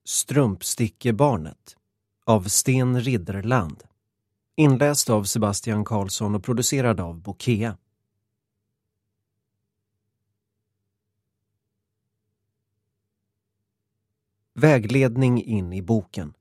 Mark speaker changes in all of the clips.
Speaker 1: Strumpstickebarnet av Sten Ridderland. Inläst av Sebastian Karlsson och producerad av Bokea. Vägledning in i boken.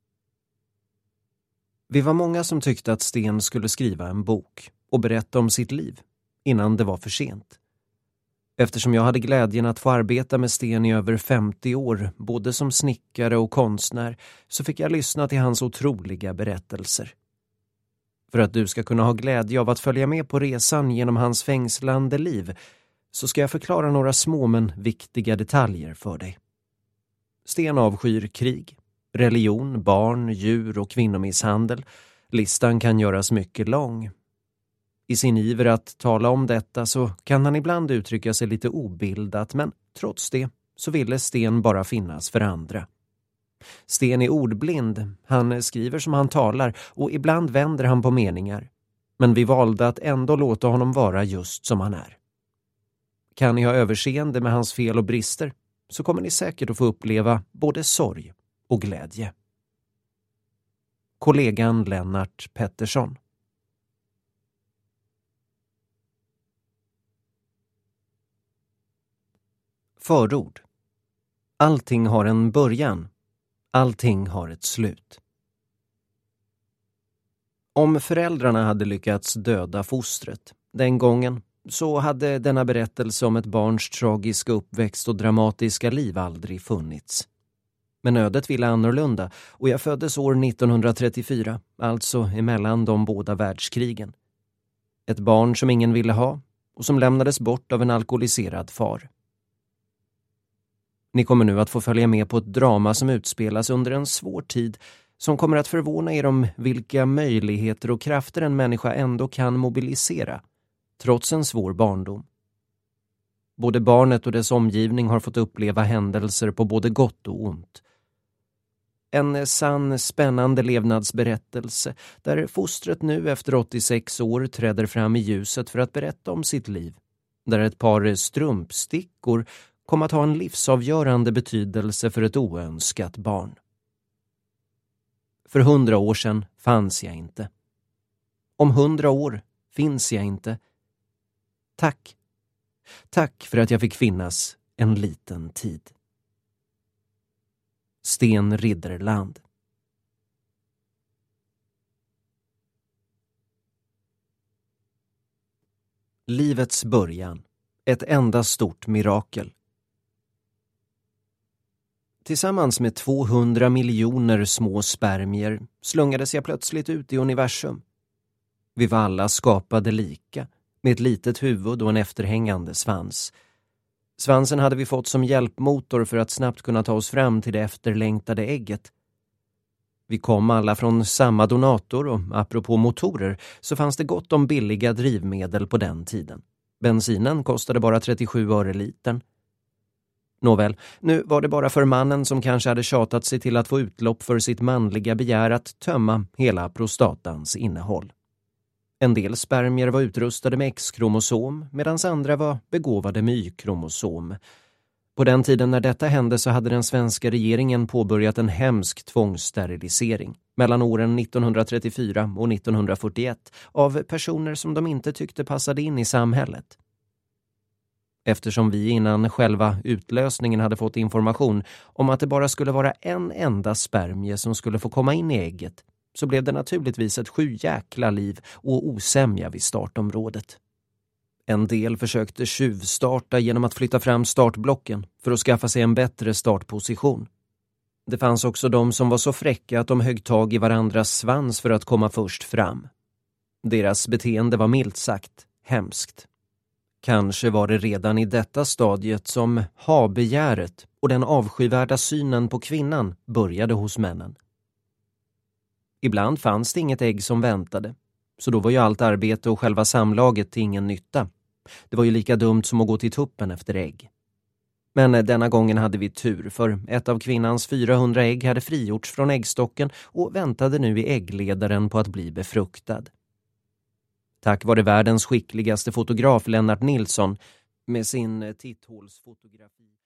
Speaker 1: Vi var många som tyckte att Sten skulle skriva en bok och berätta om sitt liv innan det var för sent. Eftersom jag hade glädjen att få arbeta med Sten i över 50 år, både som snickare och konstnär, så fick jag lyssna till hans otroliga berättelser. För att du ska kunna ha glädje av att följa med på resan genom hans fängslande liv så ska jag förklara några små men viktiga detaljer för dig. Sten avskyr krig, religion, barn, djur och kvinnomisshandel. Listan kan göras mycket lång. I sin iver att tala om detta så kan han ibland uttrycka sig lite obildat, men trots det så ville Sten bara finnas för andra. Sten är ordblind, han skriver som han talar och ibland vänder han på meningar. Men vi valde att ändå låta honom vara just som han är. Kan ni ha överseende med hans fel och brister så kommer ni säkert att få uppleva både sorg och glädje. Kollegan Lennart Pettersson. Förord. Allting har en början. Allting har ett slut. Om föräldrarna hade lyckats döda fostret den gången så hade denna berättelse om ett barns tragiska uppväxt och dramatiska liv aldrig funnits. Men ödet ville annorlunda och jag föddes år 1934, alltså emellan de båda världskrigen. Ett barn som ingen ville ha och som lämnades bort av en alkoholiserad far. Ni kommer nu att få följa med på ett drama som utspelas under en svår tid som kommer att förvåna er om vilka möjligheter och krafter en människa ändå kan mobilisera, trots en svår barndom. Både barnet och dess omgivning har fått uppleva händelser på både gott och ont. En sann, spännande levnadsberättelse där fostret nu efter 86 år träder fram i ljuset för att berätta om sitt liv. Där ett par strumpstickor kom att ha en livsavgörande betydelse för ett oönskat barn. För 100 år sedan fanns jag inte. Om 100 år finns jag inte. Tack. Tack för att jag fick finnas en liten tid. Sten Ridderland. Livets början. Ett enda stort mirakel. Tillsammans med 200 miljoner små spermier slungades jag plötsligt ut i universum. Vi var alla skapade lika, med ett litet huvud och en efterhängande svans. Svansen hade vi fått som hjälpmotor för att snabbt kunna ta oss fram till det efterlängtade ägget. Vi kom alla från samma donator och apropå motorer så fanns det gott om billiga drivmedel på den tiden. Bensinen kostade bara 37 öre litern. Nåväl, nu var det bara för mannen som kanske hade tjatat sig till att få utlopp för sitt manliga begär att tömma hela prostatans innehåll. En del spermier var utrustade med X-kromosom medan andra var begåvade med Y-kromosom. På den tiden när detta hände så hade den svenska regeringen påbörjat en hemsk tvångssterilisering mellan åren 1934 och 1941 av personer som de inte tyckte passade in i samhället. Eftersom vi innan själva utlösningen hade fått information om att det bara skulle vara en enda spermie som skulle få komma in i ägget så blev det naturligtvis ett sjujäkla liv och osämja vid startområdet. En del försökte tjuvstarta genom att flytta fram startblocken för att skaffa sig en bättre startposition. Det fanns också de som var så fräcka att de högg tag i varandras svans för att komma först fram. Deras beteende var milt sagt hemskt. Kanske var det redan i detta stadiet som ha-begäret och den avskyvärda synen på kvinnan började hos männen. Ibland fanns det inget ägg som väntade, så då var ju allt arbete och själva samlaget till ingen nytta. Det var ju lika dumt som att gå till tuppen efter ägg. Men denna gången hade vi tur, för ett av kvinnans 400 ägg hade frigjorts från äggstocken och väntade nu i äggledaren på att bli befruktad. Tack vare världens skickligaste fotograf Lennart Nilsson med sin titthålsfotografi.